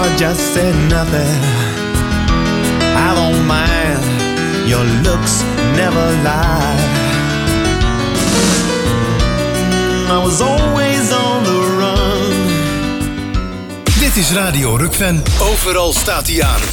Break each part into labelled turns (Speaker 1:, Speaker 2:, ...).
Speaker 1: just said nothing. I don't mind, your looks never lie. I was always on the run.
Speaker 2: Dit is Radio Rukven. Overal staat hij aan.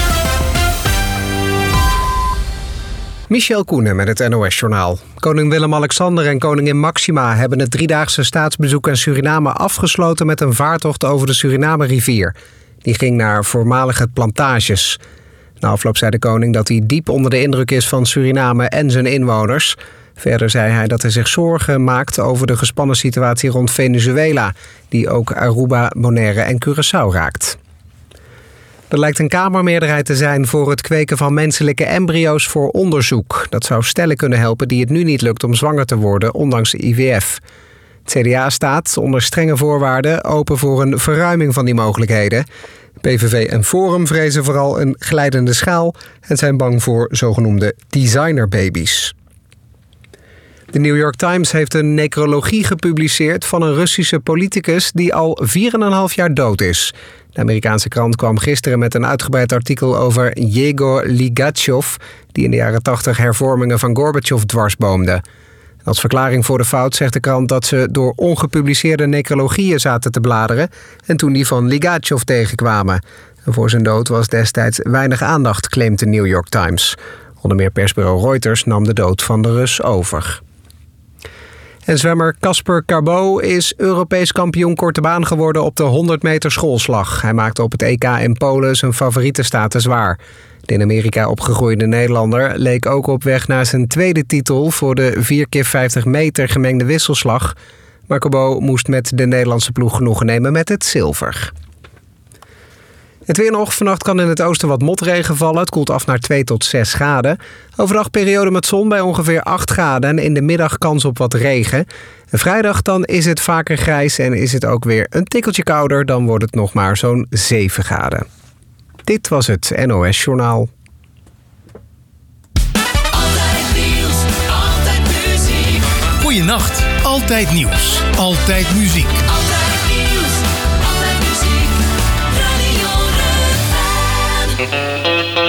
Speaker 3: Michel Koenen met het NOS-journaal. Koning Willem-Alexander en koningin Maxima hebben het 3-daagse staatsbezoek aan Suriname afgesloten met een vaartocht over de Suriname-rivier. Die ging naar voormalige plantages. Na afloop zei de koning dat hij diep onder de indruk is van Suriname en zijn inwoners. Verder zei hij dat hij zich zorgen maakt over de gespannen situatie rond Venezuela, die ook Aruba, Bonaire en Curaçao raakt. Er lijkt een kamermeerderheid te zijn voor het kweken van menselijke embryo's voor onderzoek. Dat zou stellen kunnen helpen die het nu niet lukt om zwanger te worden, ondanks IVF. Het CDA staat onder strenge voorwaarden open voor een verruiming van die mogelijkheden. PVV en Forum vrezen vooral een glijdende schaal en zijn bang voor zogenoemde designerbabies. De New York Times heeft een necrologie gepubliceerd van een Russische politicus die al 4,5 jaar dood is. De Amerikaanse krant kwam gisteren met een uitgebreid artikel over Yegor Ligatchov, die in de jaren 80 hervormingen van Gorbachev dwarsboomde. Als verklaring voor de fout zegt de krant dat ze door ongepubliceerde necrologieën zaten te bladeren en toen die van Ligatchov tegenkwamen. En voor zijn dood was destijds weinig aandacht, claimt de New York Times. Onder meer persbureau Reuters nam de dood van de Rus over. En zwemmer Casper Carbo is Europees kampioen korte baan geworden op de 100 meter schoolslag. Hij maakte op het EK in Polen zijn favoriete staten zwaar. De in Amerika opgegroeide Nederlander leek ook op weg naar zijn tweede titel voor de 4x50 meter gemengde wisselslag. Maar Carbo moest met de Nederlandse ploeg genoegen nemen met het zilver. Het weer nog. Vannacht kan in het oosten wat motregen vallen. Het koelt af naar 2 tot 6 graden. Overdag periode met zon bij ongeveer 8 graden. En in de middag kans op wat regen. En vrijdag dan is het vaker grijs en is het ook weer een tikkeltje kouder. Dan wordt het nog maar zo'n 7 graden. Dit was het NOS Journaal.
Speaker 2: Altijd nieuws, altijd muziek. Goeienacht. Altijd nieuws. Altijd muziek.
Speaker 4: Altijd nieuws, altijd muziek. Radio Rukven.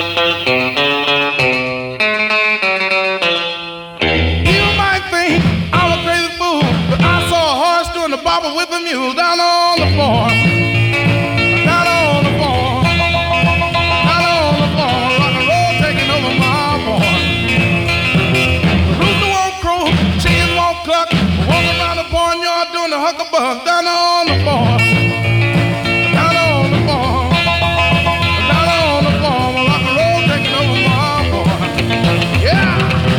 Speaker 5: You might think I'm a crazy fool, but I saw a horse doing the bobble with a mule down on the farm. Down on the farm. Down on the farm. Rock and roll taking over my farm. The rooster won't crow, chickens won't cluck. Walking around the barnyard doing the huckabug down on the farm. Down on the farm. Down on the farm. Rock and roll taking over my farm. Yeah!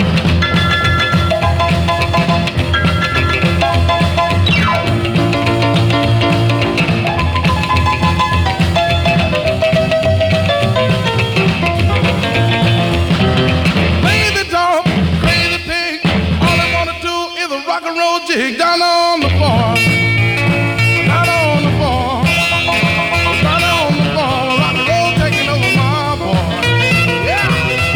Speaker 5: Jig down on the farm, down on the farm, down on the farm, rock and roll taking over my farm. Yeah.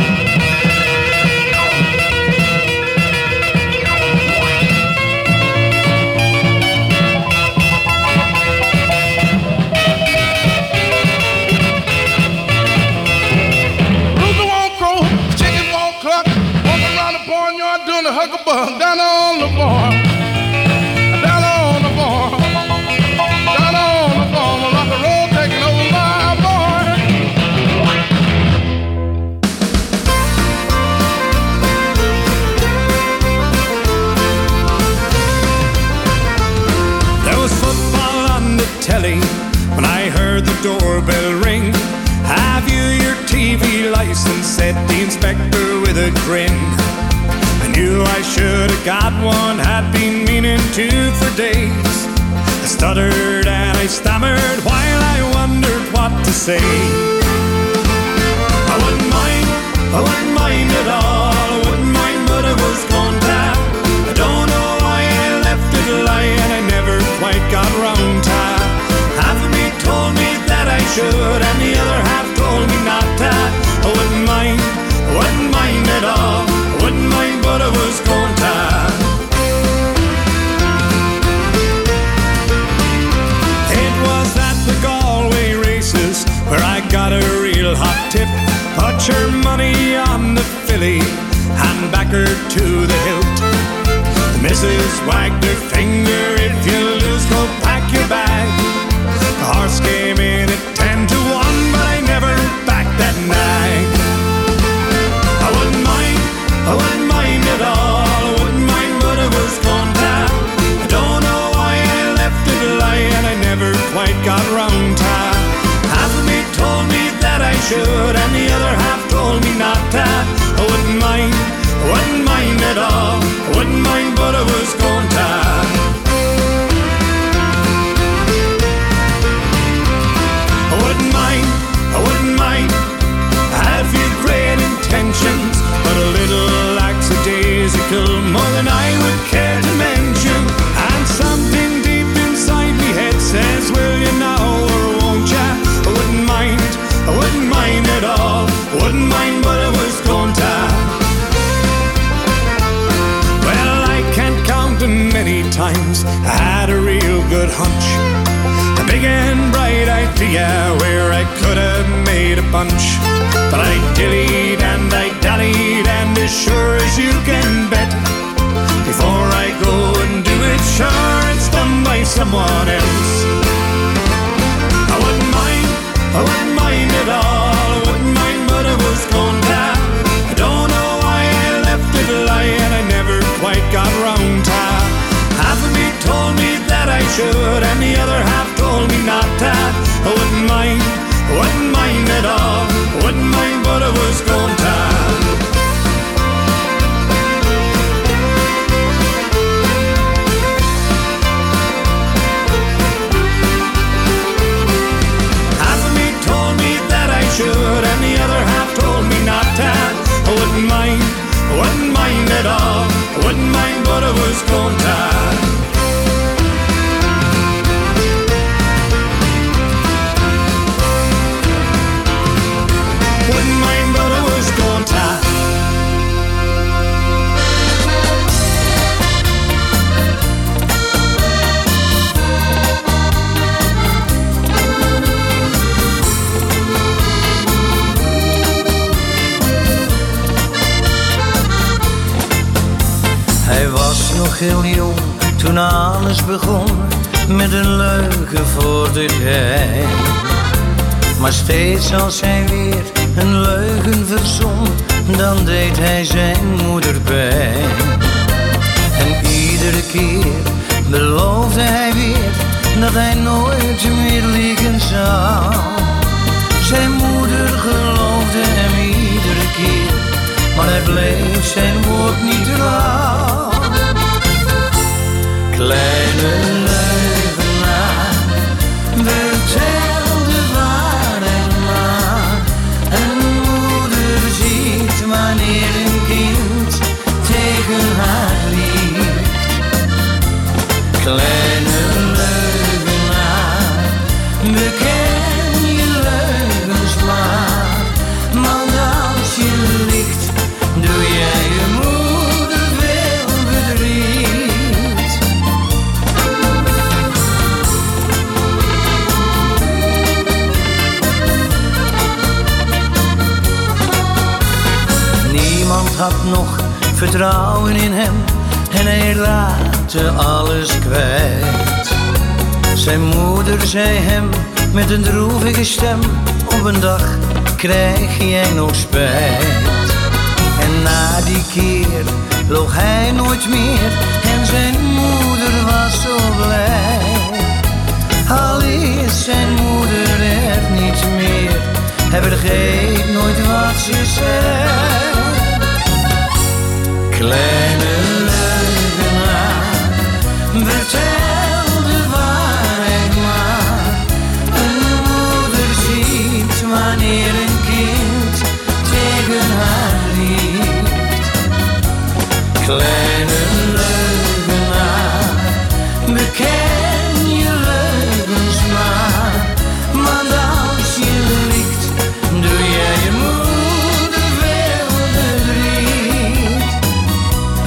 Speaker 5: Rooster won't crow, chickens won't cluck, walking around the barnyard doing the huckabug down on the farm.
Speaker 1: When I heard the doorbell ring, have you your TV license? Said the inspector with a grin. I knew I should have got one, had been meaning to for days. I stuttered and I stammered while I wondered what to say. I wouldn't mind at all, I wouldn't mind, but I was gone down. I don't know why I left it lying, I never quite got round to. Half of me told me that I should, and the other half told me not to. I wouldn't mind at all. I wouldn't mind, but I was going to. It was at the Galway races, her money on the filly and back her to the hilt. The missus wagged her finger, if you lose, go pack your bag. The horse came in at 10 to 1, but I never backed that nag. I wouldn't mind at all, I wouldn't mind, but I was gone down. I don't know why I left it lie, and I never quite got round to. Half of me told me that I should, and the other half told me not to. I wouldn't mind at all, I wouldn't mind, but I was gone down. I wouldn't mind, I had a few great intentions, but a little lackadaisical, more than I would care to mention. And something deep inside me head says, will you now or won't ya? I wouldn't mind at all, I wouldn't mind, but I was going to. Well, I can't count them many times I had a real good hunch, a big and bright idea where I could have made a bunch. But I dillied and I dallied, and as sure as you can bet, before I go and do it, sure it's done by someone else. I wouldn't mind at all, I wouldn't mind, but I was gone down. I don't know why I left it lie, and I never quite got round to. Half of me told me that I should, and the other half told me not to. I wouldn't mind at all, I wouldn't mind, but I was gone down. Half of me told me that I should, and the other half told me not to. I wouldn't mind at all, I wouldn't mind, but I was gone down. Wouldn't mind, but I was gone down.
Speaker 6: Hij was nog heel jong toen alles begon, met een leugen voor de gein. Maar steeds als hij weer een leugen verzon, dan deed hij zijn moeder pijn. En iedere keer beloofde hij weer dat hij nooit meer liegen zou. Zijn moeder geloofde hem iedere keer, maar hij bleef zijn woord niet trouw. Kleine leugenaar, vertel de waarheid maar. Een moeder ziet wanneer een kind tegen haar liegt. Kleine leugenaar, beken je leugens maar. Want als je liegt, doe jij je moeder veel verdriet. Niemand had nog vertrouwen in hem en hij raakte alles kwijt. Zijn moeder zei hem met een droevige stem, op een dag krijg jij nog spijt. En na die keer loog hij nooit meer en zijn moeder was zo blij. Al is zijn moeder er niet meer, hij vergeet nooit wat ze zei. Kleine leugenaar, vertel de waarheid maar. Een moeder ziet wanneer een kind tegen haar liegt. Kleine leugenaar, beken je leugens maar. Want als je liegt, doe jij je moeder veel verdriet.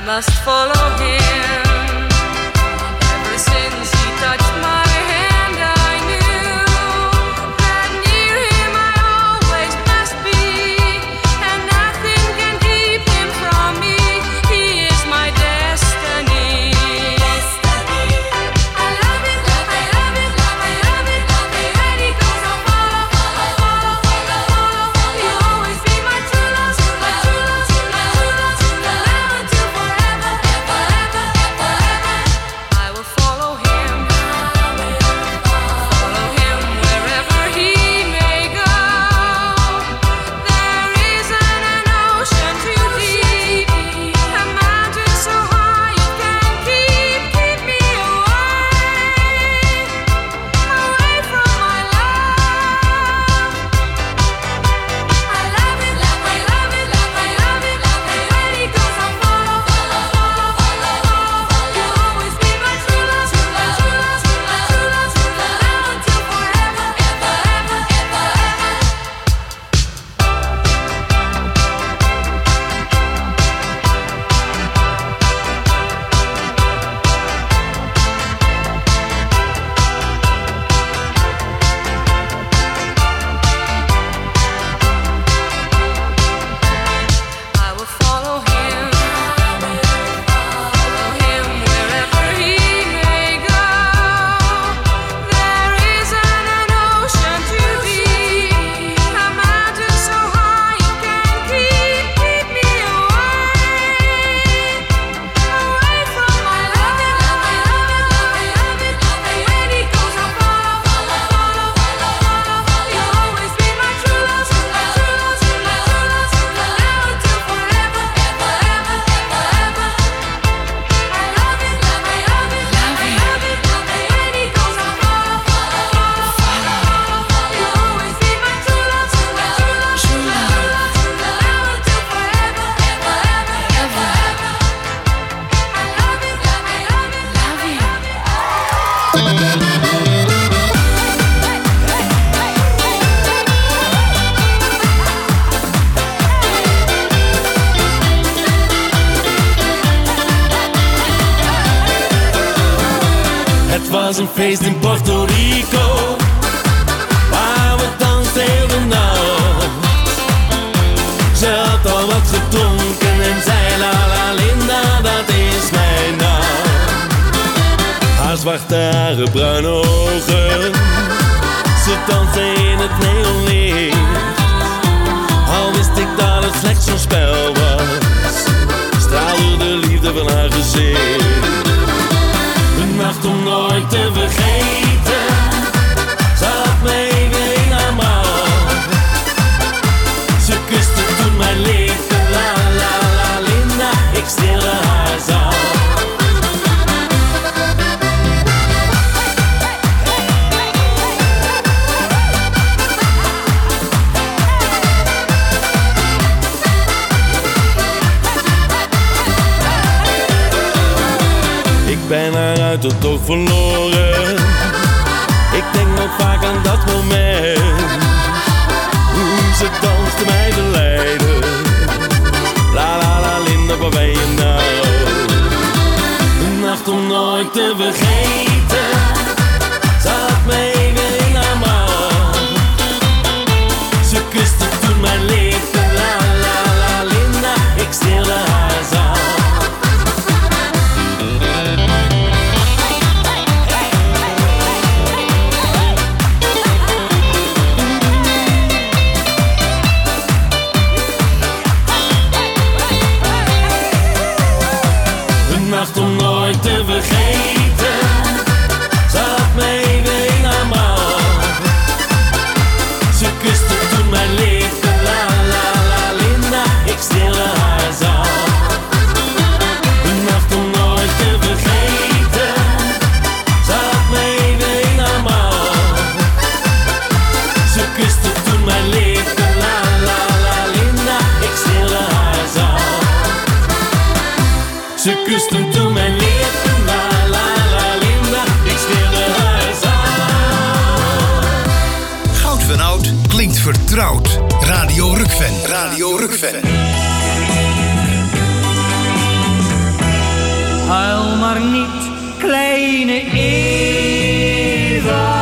Speaker 7: must follow him. Ever since he touched my hand, I knew that near him I always must be, and nothing can keep him from me. He is my destiny. I love it, love it, love it, love it, love it, love it. When he goes, I'll follow, follow, follow, follow, follow. He'll always be my true love, true love, true love, true love, true love, love until forever, ever, ever, ever, ever. I will follow him wherever he may go. There isn't an ocean too deep, a mountain so high it can keep me away from my love. I love it, love it, love it, love it, love it, love it. When he goes, I'll follow, follow, follow, follow, follow. You'll always be my true love, true love, true love, true love, true love, true love, love until forever, ever, ever, ever, ever. I will follow him wherever he may go. There isn't an ocean too deep, a mountain so high it can keep me away from my love. Love it, love it, love it, love it, love it. When he goes, I'll follow, follow, follow, follow, follow. You'll always be my true love, true love, true love, true love, true love, true love, love until forever, ever, ever, ever, ever. I love it, love it, love it, love it, love it, love it. When he goes, I'll follow, follow, follow, follow, follow. You'll always be my true love, true love, true love, true love, true love, true love, love until forever, ever, ever, ever, ever. I love it, love it, love it, love it, love it.
Speaker 8: Het was een feest in Puerto Rico, waar we dansten heel de nacht. Ze had al wat gedronken en zei la la Linda, dat is mijn naam. Haar zwarte haren, bruine ogen, ze danste in het neonlicht. Al wist ik dat het slechts een spel was, straalde de liefde van haar gezicht. Een nacht om nooit te vergeten, ze had me even in haar maag. Ze kuste toen mijn lippen, la la la Linda, ik stilde haar zacht. Ik ben haar uit het oog verloren. Ik denk nog vaak aan dat moment, hoe ze danste mij verleiden. La la la Linda, waar ben je nou? Een nacht om nooit te vergeten, ze had me even in haar maag. Ze kuste toen mijn lippen, la la la Linda, ik stilde haar zacht. Een nacht om nooit te vergeten, ze had me even in haar maag. Ze kuste toen mijn lippen, la la la Linda, ik stilde haar zacht. Een nacht om nooit te vergeten, ze had me even in haar maag. Ze kuste toen mijn lippen, la la la Linda, ik stilde haar zacht. Ze kuste toen mijn lippen, la la la Linda, ik stilde haar zacht.
Speaker 2: Goud van Oud klinkt vertrouwd. Radio Rukven. Radio Rukven.
Speaker 6: Huil maar niet, kleine Eva.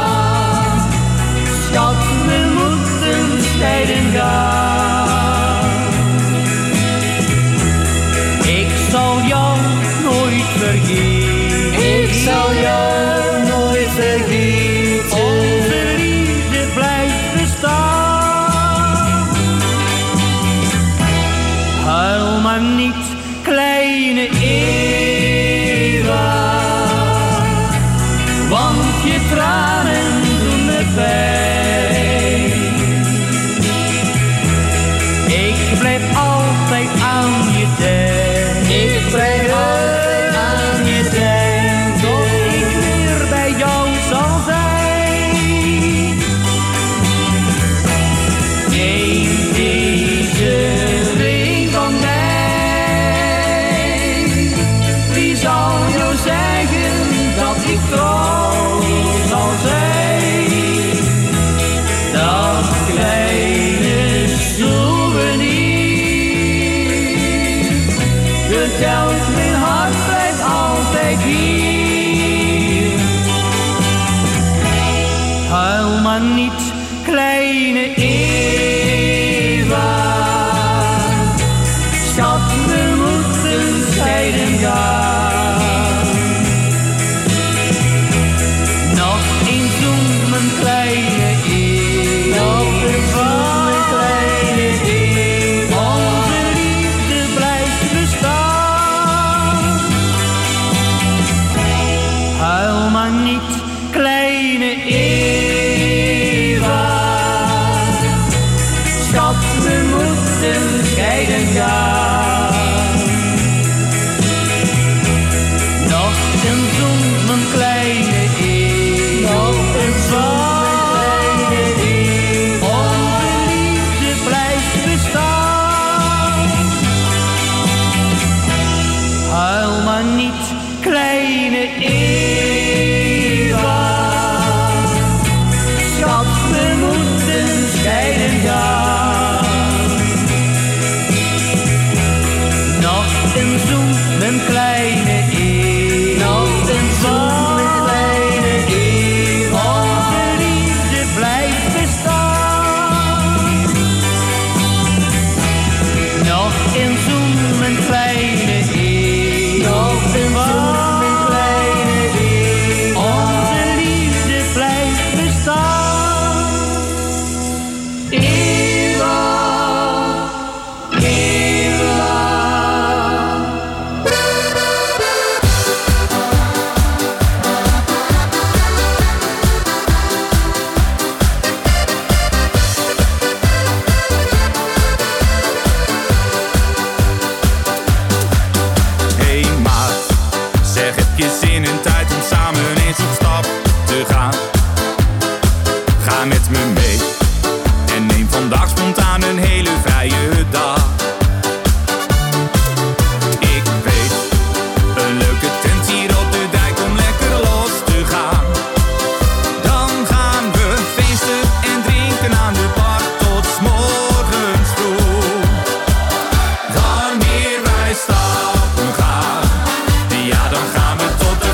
Speaker 6: Schat, we moeten scheiden gaan. Ik zal jou nooit vergeten. Ik zal jou nooit vergeten. Onze liefde blijft bestaan. Huil maar niet, kleine Eva, want je tranen doen me pijn. Ik blijf altijd aan je denken. Ik blijf altijd aan je denken. Tot ik weer bij jou zal zijn. Neem deze ring van mij. Wie zal jou zeggen dat ik trouw zal zijn? Dat kleine souvenir vertelt mijn hart blijft altijd hier. Huil maar niet, kleine Eva. Schat, we moeten scheiden gaan. Nog een zoen, mijn kleine Eva. Nog een zoen, mijn kleine Eva. Onze liefde blijft bestaan. Huil maar niet, kleine Eva. Schat, we moeten scheiden gaan. Nog een zoen, mijn kleine Eva. Nog een zoen, mijn kleine Eva. Onze liefde blijft bestaan. Huil maar niet, kleine Eva. Schat, we moeten scheiden gaan. Nog een zoen, mijn kleine Eva. Nog een zoen, mijn kleine Eva. Onze liefde blijft bestaan. Nog een zoen, mijn kleine Eva. Nog een zoen, mijn kleine Eva. Onze liefde blijft bestaan. Eva, Eva.
Speaker 9: Hey maat, zeg heb je zin en tijd om samen eens op stap te gaan? Ga met me mee en neem vandaag spontaan een hele vrije dag. Ik weet, een leuke tent hier op de dijk om lekker los te gaan. Dan gaan we feesten en drinken aan de bar tot 's morgens vroeg. Wanneer wij stappen gaan, ja dan gaan we tot de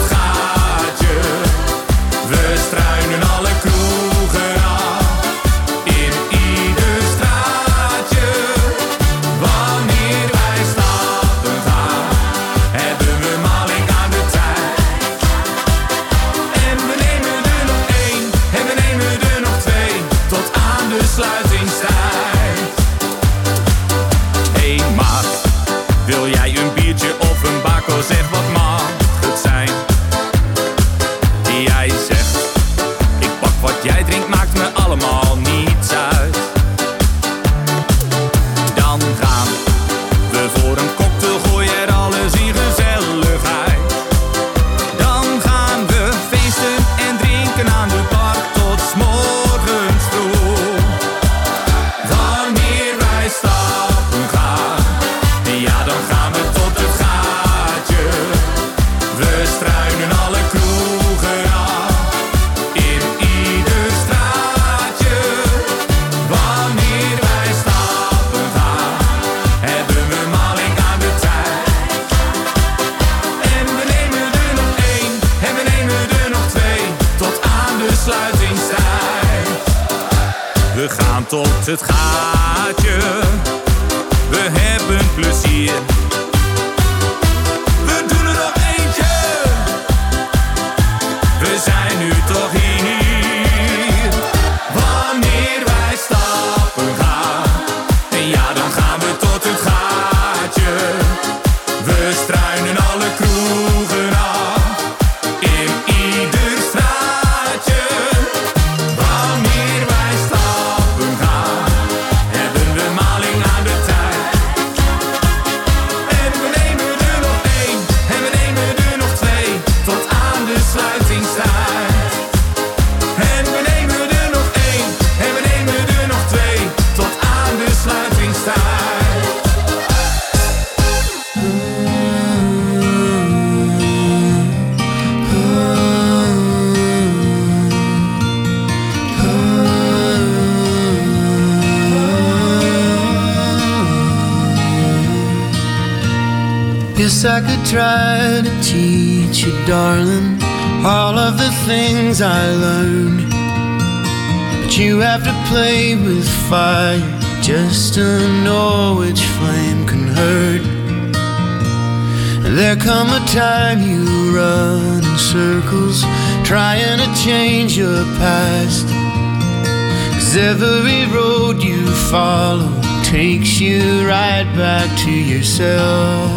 Speaker 9: tot het gaatje. We hebben plezier. We doen er nog eentje. We zijn nu toch hier. Wanneer wij stappen gaan. En ja, dan gaan we tot het gaatje. We struinen alle kroegen af. In ieder straatje. Wanneer wij stappen gaan, hebben we maling aan de tijd. En we nemen er nog één, en we nemen er nog twee, tot aan de sluitingstijd. En we nemen er nog één, en we nemen er nog twee, tot aan de sluitingstijd.
Speaker 10: Yes, I could try to teach you, darling, all of the things I learned. But you have to play with fire just to know which flame can hurt. And there come a time you run in circles, trying to change your past. 'Cause every road you follow takes you right back to yourself.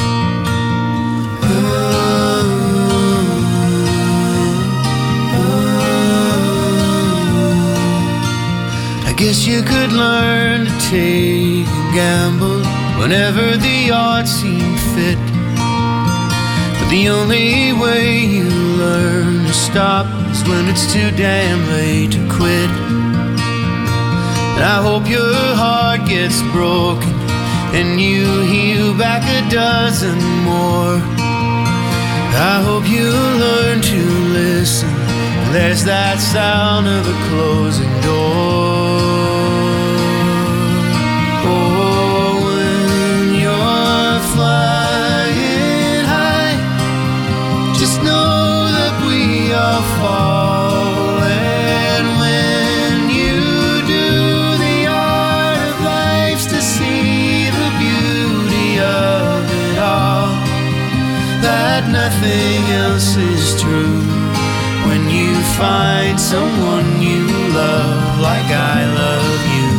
Speaker 10: I guess you could learn to take a gamble whenever the odds seem fit. But the only way you learn to stop is when it's too damn late to quit. And I hope your heart gets broken and you heal back a dozen more. I hope you learn to listen. There's that sound of a closing door. Oh, when you're flying high, just know that we are falling. When you do the art of life's to see the beauty of it all, that nothing else is true. When you find someone you love like I love you.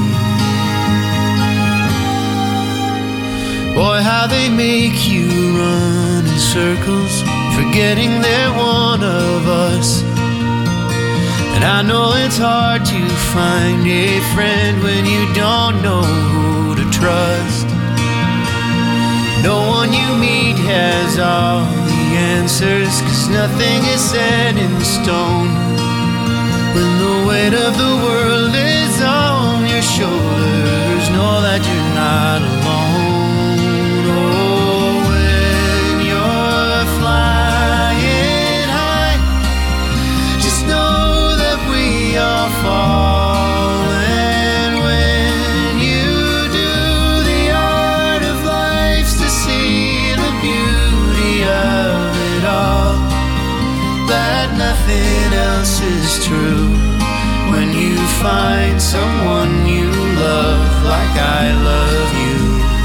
Speaker 10: Boy, how they make you run in circles, forgetting they're one of us. And I know it's hard to find a friend when you don't know who to trust. No one you meet has all the answers, 'cause nothing is set in stone. When the weight of the world is on your shoulders, know that you're not alone. Oh, when you're flying high, just know that we are falling. When you do the art of life's to see the beauty of it all, that nothing else is true. When you find someone you love like I love you.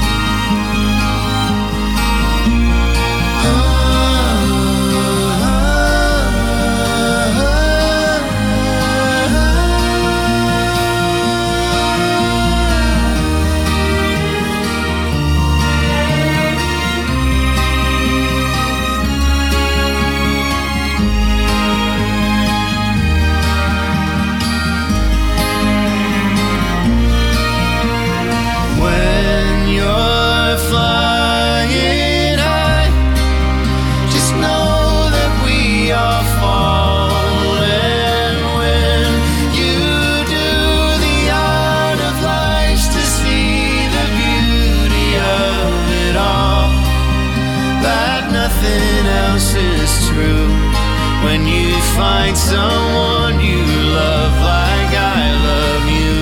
Speaker 10: When you find someone you love like I love you.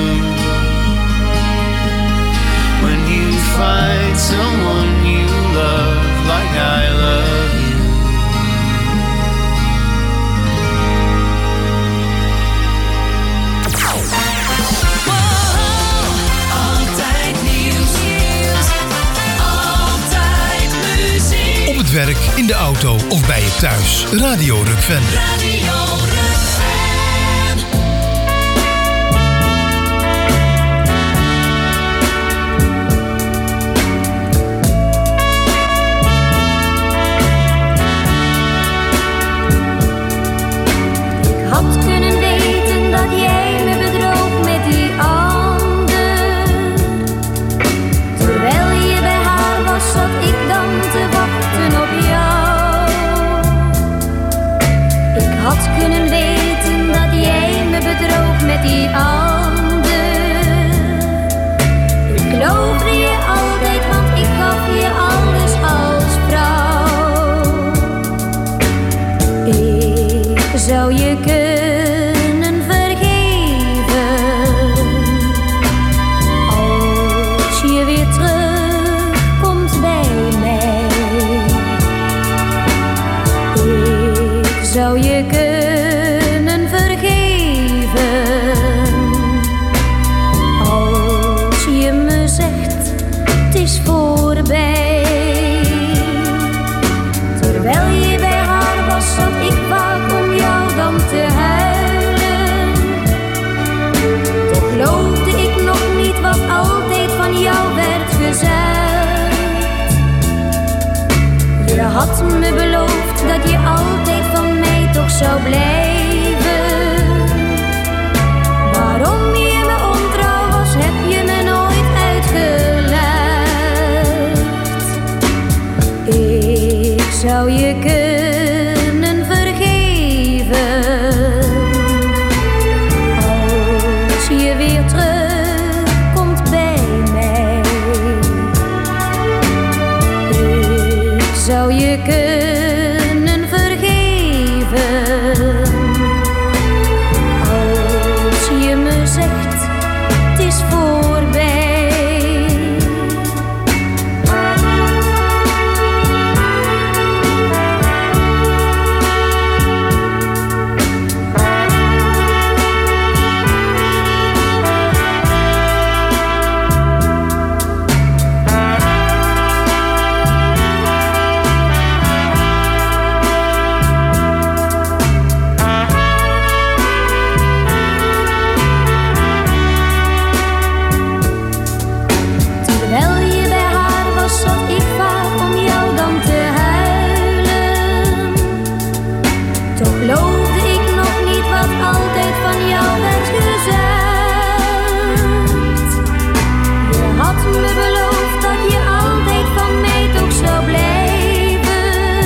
Speaker 10: When you find someone you love like I love you.
Speaker 4: Whoa.
Speaker 2: werk, in de auto of bij je thuis. Radio Rukven.
Speaker 4: Radio Rukven.
Speaker 7: Ik had kunnen weten dat jij me bedroog met die ander. Terwijl je bij haar was, zat ik dan te wachten op jou. Ik had kunnen weten dat jij me bedroog met die ander. Ik geloofde je altijd, want ik gaf je alles als vrouw. Ik zou je kunnen vergeven als je weer terugkomt bij mij. Ik zou je kunnen vergeven als je me zegt het is voorbij. Terwijl je bij haar was, zat ik vaak om jou dan te huilen. Toch geloofde ik nog niet wat altijd van jou werd gezegd. Je had me beloofd dat je altijd van mij toch zou blijven. Waarom je me ontrouw was, heb je me nooit uitgelegd. Ik zou je kunnen vergeven als je weer terugkomt bij mij. Ik zou je kunnen vergeven als je me zegt het is voorbij. Terwijl je bij haar was, zat ik vaak om jou dan te huilen. Toch geloofde ik nog niet wat altijd van jou werd gezegd. Je had me beloofd dat je altijd van mij toch zou blijven.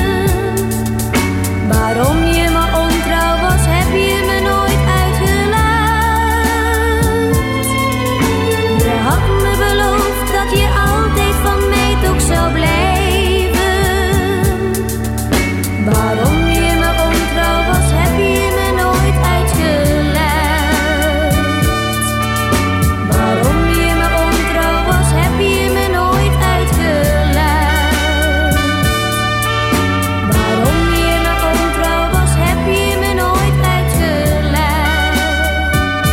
Speaker 7: Waarom je me ontrouw was, heb je me nooit uitgelegd. Je had me beloofd dat je altijd van mij toch zou blijven. Waarom je me ontrouw was, heb je me nooit uitgelegd. Waarom je me ontrouw was, heb je me nooit uitgelegd. Waarom je me ontrouw was, heb je me nooit uitgelegd.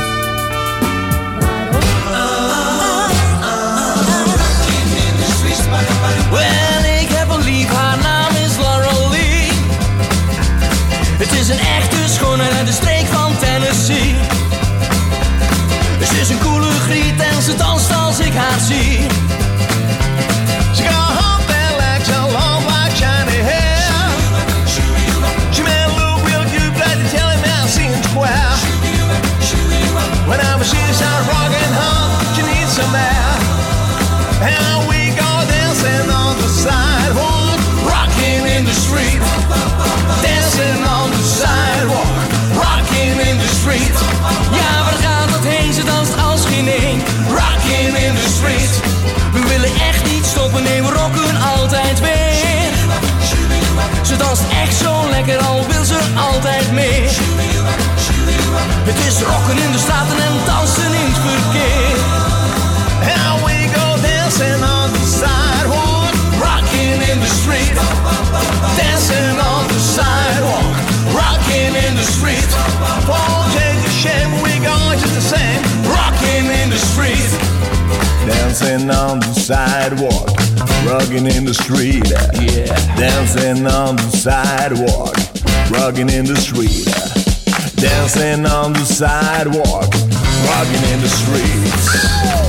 Speaker 6: Wel, ik heb een lief, haar naam is Laurel Lee. Het is een echte schoonheid uit de streek van Tennessee. Ze is een coole griet en ze danst als ik haar zie. She got a hump that legs and long black shiny hair. She made a look real cute, glad to tell him I'm seeing square. Whenever she starts rocking her, she needs some air. And we go dancing on the sidewalk, rocking in the street. Dancing on the sidewalk, rocking in the street. Ja, waar gaat dat heen? Ze danst als geen een. Rocking in the street. We willen echt niet stoppen, nee, we rocken altijd weer. Ze danst echt zo lekker, al wil ze altijd meer. Het is rocken in de straten en dansen in het verkeer. And we go dancing on the sidewalk, rocking in the street. Dancing on the sidewalk, rocking in the street. Won't change the shape, we go just the same. Rocking in the street. Dancing on the sidewalk,
Speaker 11: rocking in the street, dancing on the sidewalk, rocking in the street, dancing on the sidewalk, rocking in the streets.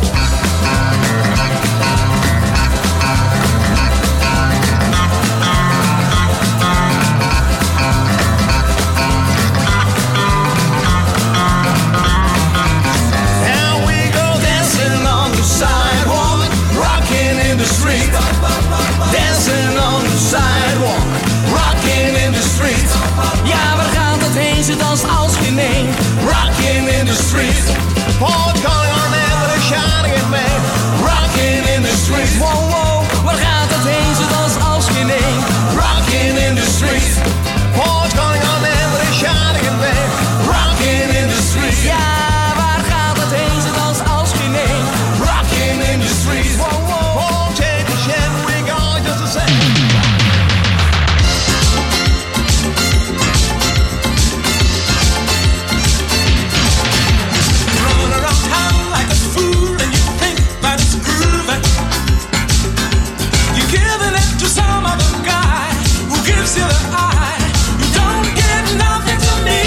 Speaker 12: Dancing on the sidewalk, rocking in the streets. Ja, waar gaat het heen? Zit als geen één. Rocking in the streets. Paul's calling on man with a shining at me. Rocking in the streets. Wow, wow, waar gaat het heen? Zit als geen één. Rocking in the streets. Paul's calling on man with a shining at me. Rocking in the streets. Ja, waar gaat het heen? Zit als geen één. Rocking in the streets. Wow, wow. Paul, take a chance. Just a second. Run around town like a fool and you think that it's groovy. You're giving it to some other guy who gives you the eye. You don't get nothing to me.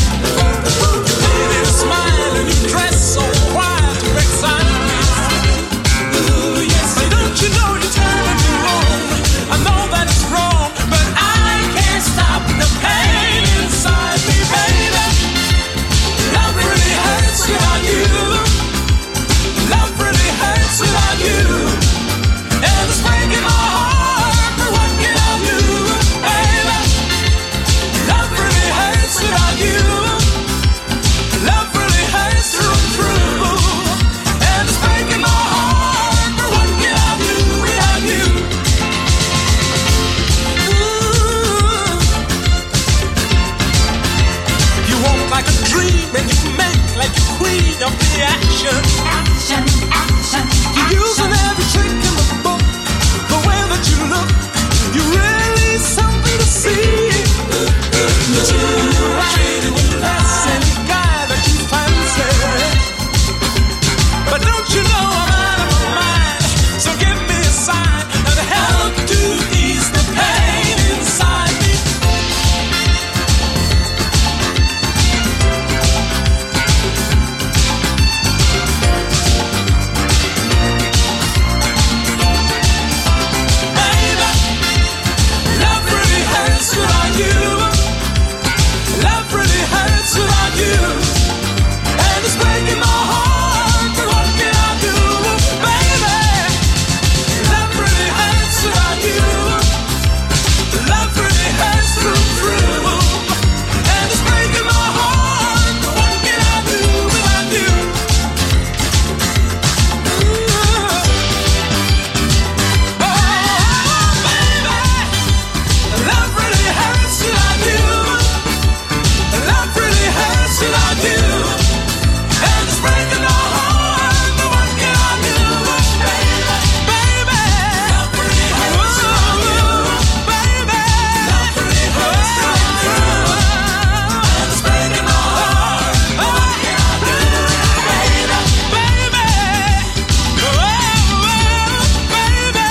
Speaker 12: You smile and you dress so wild to excite me. Ooh, yes, don't you know you're turning me on? I know that it's wrong, but I can't stop the pain inside me, baby. Love really hurts without you. Love really hurts without you. And it's breaking my heart, but what can I do, baby? Love really hurts without you. Love really hurts through and through. And it's breaking my heart, but what can I do without you? You walk like a dream and you make like a queen of the action. Action, action, you're using every trick in the book. The way that you look, you really something to see. You're treated with less any guy that you fancy. But don't you know I'm out of my mind? So give me a sign and help to ease the pain inside me. Baby, love really hurts without you. Love really hurts without you. And it's breaking my heart, but what can I do, baby? Love really hurts without you. Love really hurts through and through. And it's breaking my heart, but what can I do without you? Oh, baby, love really hurts without you. Love really hurts without you. And it's breaking my heart, but what can I do, baby? Baby, love really hurts without you. Baby, love really hurts without you. And it's breaking my heart, but what can I do, baby? Baby, oh, baby,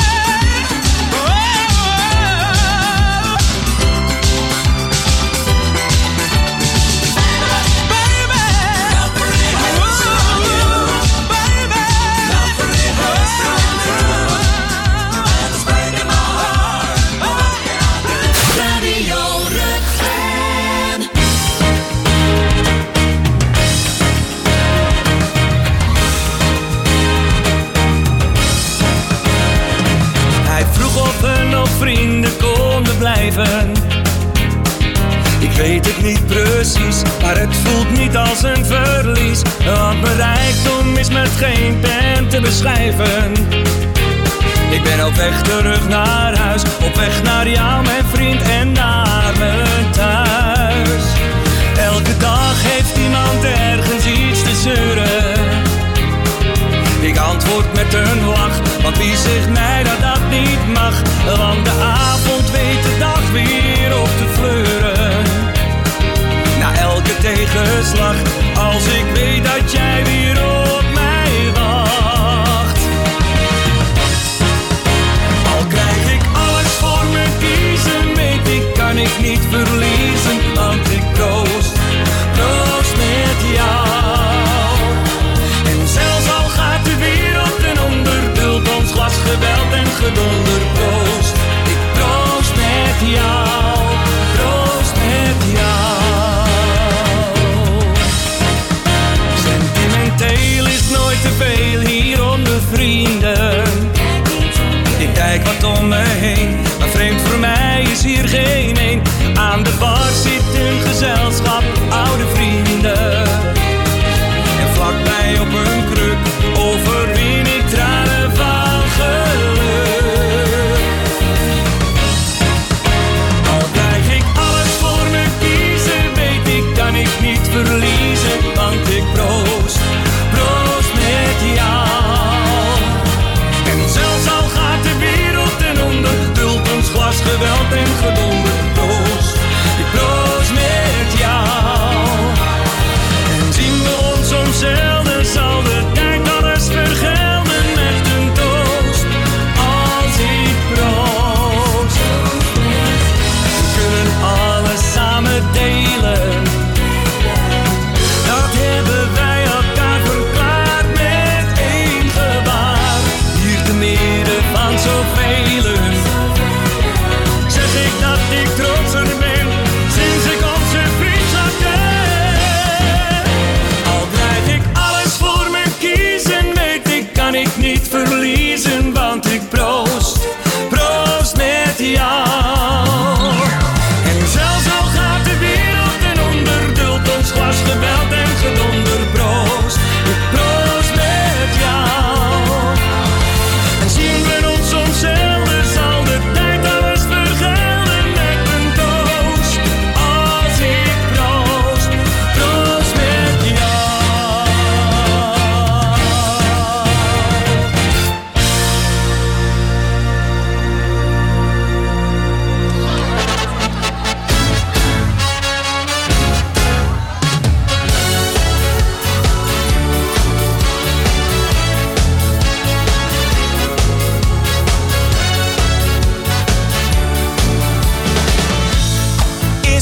Speaker 4: Radio Rukven.
Speaker 8: Hij vroeg of we nog vrienden konden blijven. Ik weet het niet precies, maar het voelt niet als een verlies. Want mijn rijkdom is met geen pen te beschrijven. Ik ben op weg terug naar huis, op weg naar jou mijn vriend en naar mijn thuis. Elke dag heeft iemand ergens iets te zeuren. Ik antwoord met een lach, want wie zegt mij dat dat niet mag? Want de avond weet de dag weer op te fleuren. Na elke tegenslag, als ik weet dat jij weer op mij wacht. Al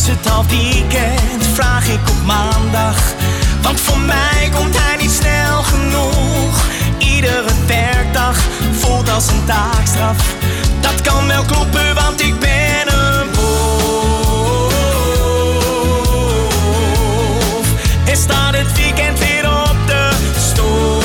Speaker 13: is het al weekend, vraag ik op maandag. Want voor mij komt hij niet snel genoeg. Iedere werkdag voelt als een taakstraf. Dat kan wel kloppen, want ik ben een boef. En staat het weekend weer op de stoel.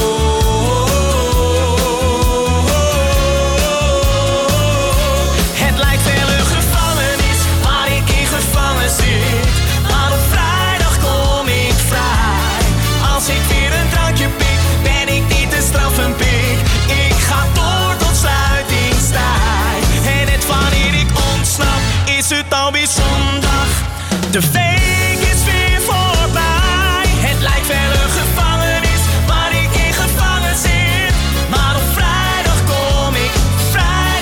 Speaker 13: Het lijkt wel een gevangenis waar ik in gevangen zit. Maar op vrijdag kom ik vrij. Als ik weer een drankje pik, ben ik niet te straffen pik. Ik ga door tot sluitingstijd. En net wanneer ik ontsnap, is het alweer zondag. De week is weer voorbij. Het lijkt wel een gevangenis waar ik in gevangen zit. Maar op vrijdag kom ik vrij.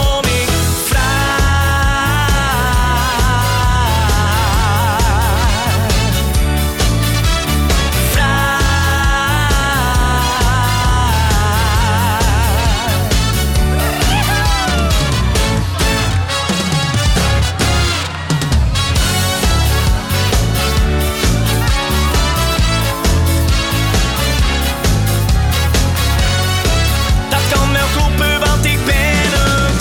Speaker 13: Dat kan wel kloppen, want ik ben een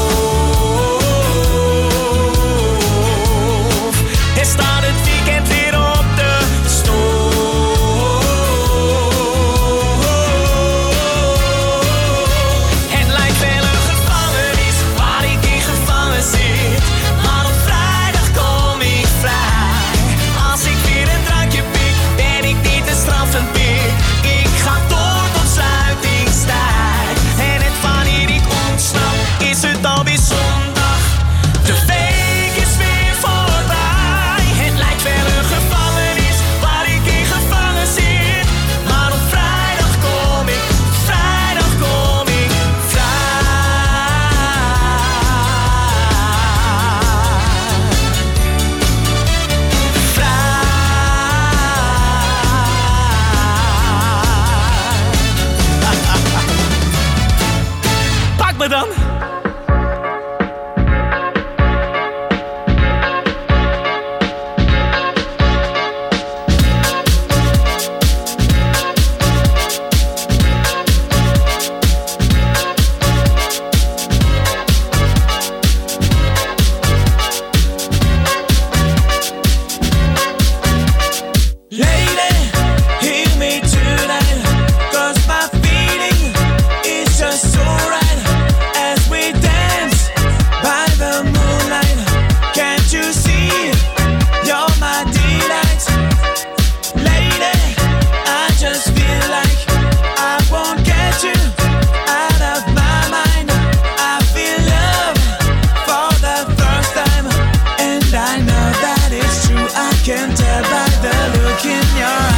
Speaker 13: boef. Er staat het weekend weer op de stoel. Het lijkt wel een gevangenis waar ik in gevangen zit. Maar op vrijdag kom ik vrij. Als ik weer een drankje pik, ben ik niet te straffen pik. Ik ga door tot sluitingstijd. En net wanneer ik ontsnap, is het alweer zondag. De week is weer voorbij. Het lijkt wel een gevangenis waar ik in gevangen zit. Maar op vrijdag kom ik vrij. Pak me dan! Lady, hear me tonight, 'cause my feeling is just so right as we dance by the moonlight. Can't you see you're my delight? Lady, I just feel like I won't get you out of my mind. I feel love for the first time, and I know that it's true. I can tell by the look in your eyes.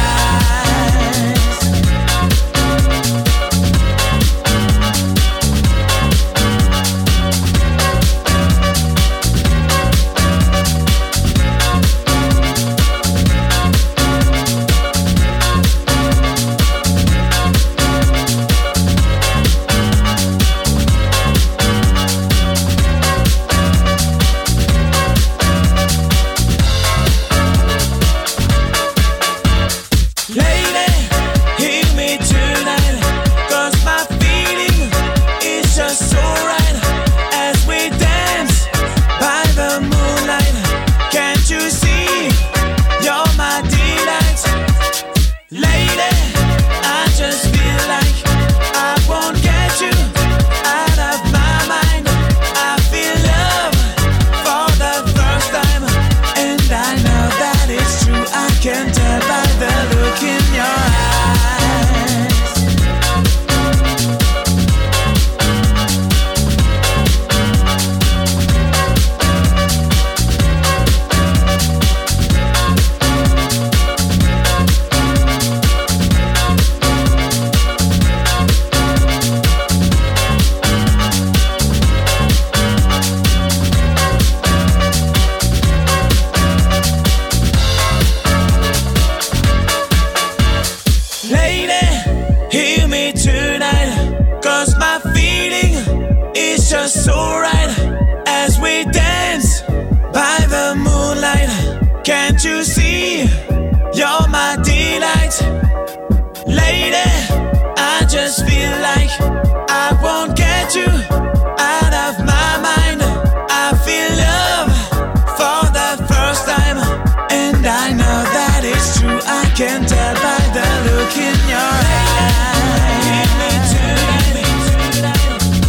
Speaker 13: Lady, hear me tonight, 'cause my feeling is just so right as we dance by the moonlight. Can't you see you're my delight? Lady, I just feel like I won't get you out of my mind. I feel love for the first time, and I know that it's true. I can tell by the look in your eyes. Lady, hear me tonight, 'cause my feeling is just so right as we dance by the moonlight. Can't you see? You're my delight. Lady, I just feel like I won't get you out of my mind. I feel love for the first time, and I know that it's true. I can tell by the look in your eyes. Give me tonight,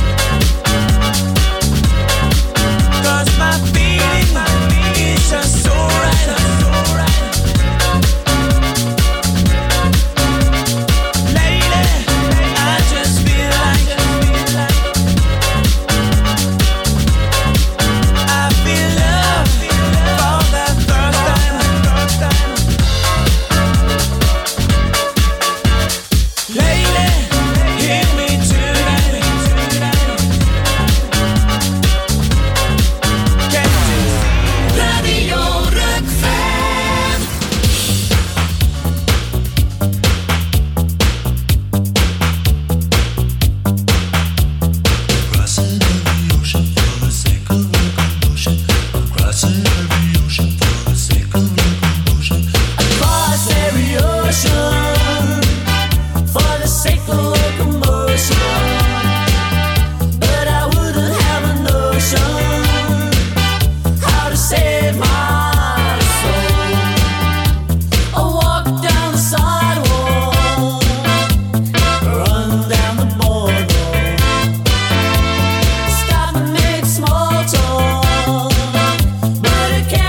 Speaker 13: 'cause my feeling is just so right.
Speaker 7: But I can't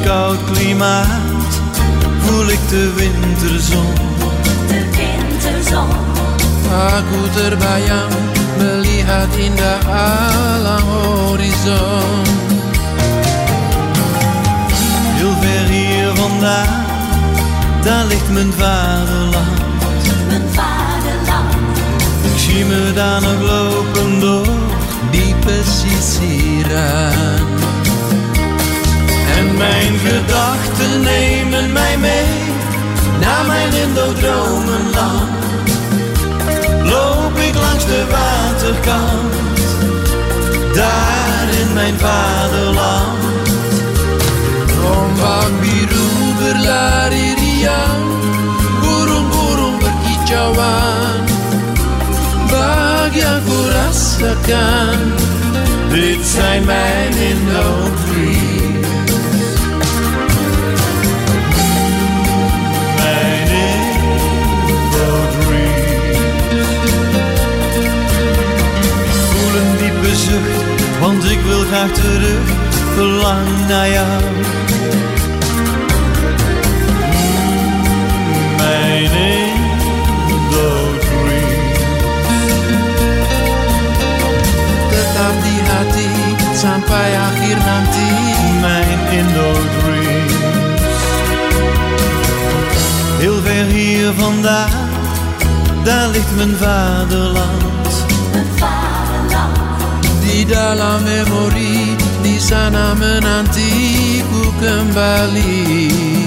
Speaker 10: koud klimaat voel ik de winterzon.
Speaker 4: De winterzon.
Speaker 14: Aku terbayang melihat indah alam horizon.
Speaker 10: Heel ver hier vandaan, daar ligt mijn vaderland.
Speaker 4: Mijn vaderland.
Speaker 10: Ik zie me daar nog lopen door
Speaker 14: die pesisieran.
Speaker 10: En mijn gedachten nemen mij mee naar mijn Indo-dromenland. Loop ik langs de waterkant, daar in mijn vaderland.
Speaker 14: Ombak biru berlari riang, burung-burung berkicauan. Bagi aku rasakan,
Speaker 10: dit zijn mijn Indo-dreams. Mijn Indo-dreams. Ik voel een diepe zucht, want ik wil graag terug, verlang naar jou. Mijn Indo-dreams.
Speaker 14: Tetap di hati sampai akhir nanti.
Speaker 10: Mijn Indo-dreams. Heel ver hier vandaan, daar ligt mijn vaderland.
Speaker 4: Mijn vaderland.
Speaker 14: Di dalam memori, di sana menantiku kembali.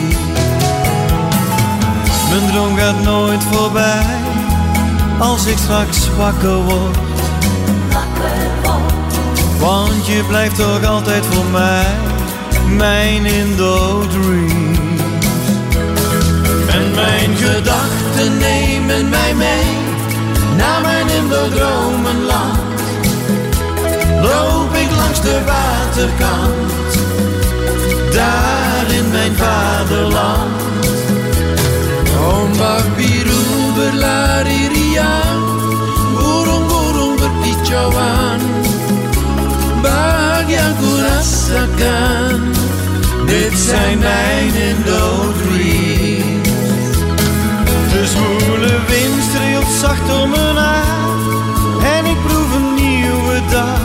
Speaker 10: Mijn droom gaat nooit voorbij, als ik straks wakker word. Want je blijft toch altijd voor mij, mijn Indo-dreams. En mijn gedachten nemen mij mee naar mijn Indo-dromenland. Loop ik langs de waterkant, daar in mijn vaderland.
Speaker 14: Ombak biru berlari riang, burung-burung berkicauan. Bagi aku rasakan,
Speaker 10: dit zijn mijn Indo-dreams. De zwoele wind streelt zacht om me aan en ik proef een nieuwe dag.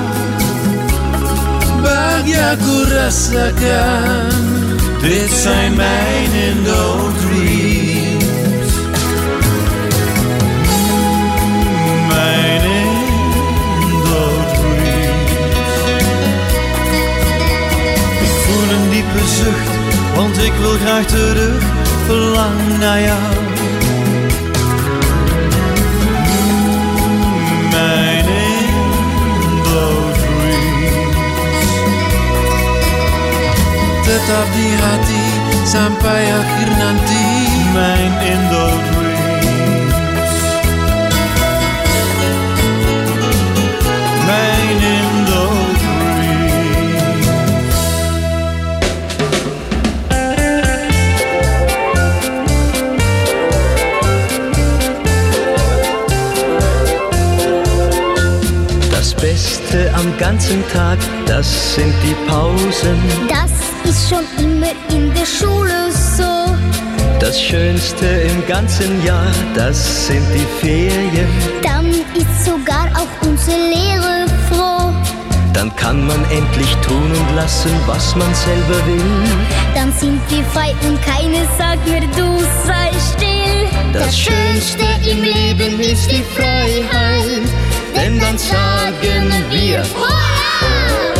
Speaker 14: Bagi aku rasakan,
Speaker 10: dit zijn mijn Indo-dreams. Mijn Indo-dreams. Ik voel een diepe zucht, want ik wil graag terug, verlang naar jou. Mijn Indo-dreams.
Speaker 14: tetap di hati sampai akhir nanti.
Speaker 10: Mijn Indo-dreams. Mijn Indo-dreams.
Speaker 15: Das Beste am ganzen Tag, das sind die Pausen.
Speaker 16: Das ist schon immer in der Schule so.
Speaker 15: Das Schönste im ganzen Jahr, das sind die Ferien.
Speaker 16: Dann ist sogar auch unser Lehrer froh.
Speaker 15: Dann kann man endlich tun und lassen, was man selber will.
Speaker 16: Dann sind wir frei und keiner sagt mir, du sei still.
Speaker 15: Das Schönste im Leben ist die Freiheit, denn dann sagen wir Hurra!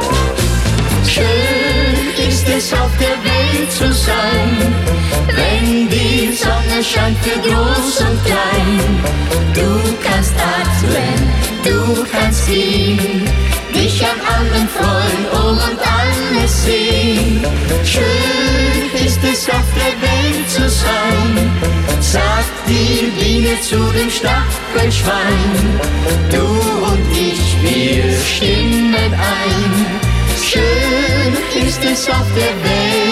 Speaker 15: Schön ist es auf der Welt zu sein, wenn die Sonne scheint für groß und klein. Du kannst atmen, du kannst gehen, dich an allem freuen und alles sehen. Schön ist es auf der Welt zu sein, sagt die Biene zu dem Stachelschwein. Du und ich, wir stimmen ein. Schön ist es auf der Welt